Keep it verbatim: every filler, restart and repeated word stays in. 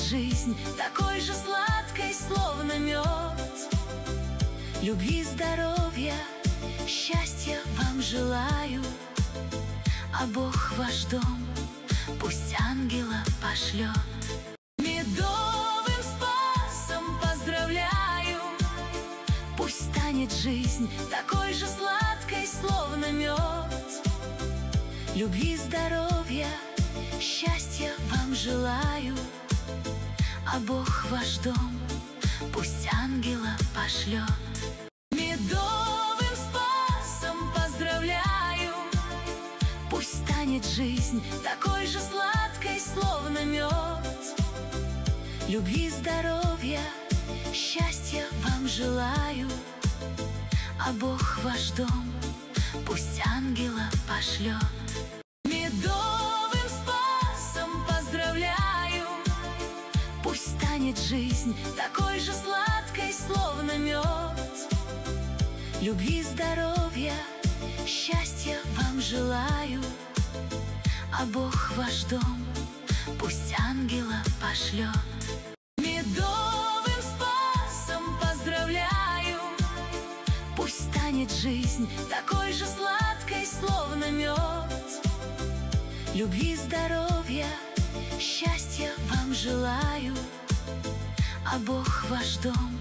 жизнь такой же сладкой, словно мед. Любви, здоровья, счастья вам желаю, а Бог ваш дом пусть ангела пошлет. Медовым спасом поздравляю, пусть станет жизнь такой же сладкой, словно мед. Любви, здоровья, счастья вам желаю, а Бог ваш дом пусть ангела пошлет. Медовым спасом поздравляю, пусть станет жизнь такой же сладкой, словно мед. Любви, здоровья, счастья вам желаю, а Бог ваш дом пусть ангела пошлет. Медовым спасом поздравляю, пусть станет жизнь такой же сладкой, словно мед. Любви, здоровья, счастья вам желаю, а Бог ваш дом пусть ангела пошлет. Медовым спасом поздравляю, пусть станет жизнь такой же сладкой, словно мед. Любви, здоровья, счастья вам желаю, а Бог ваш дом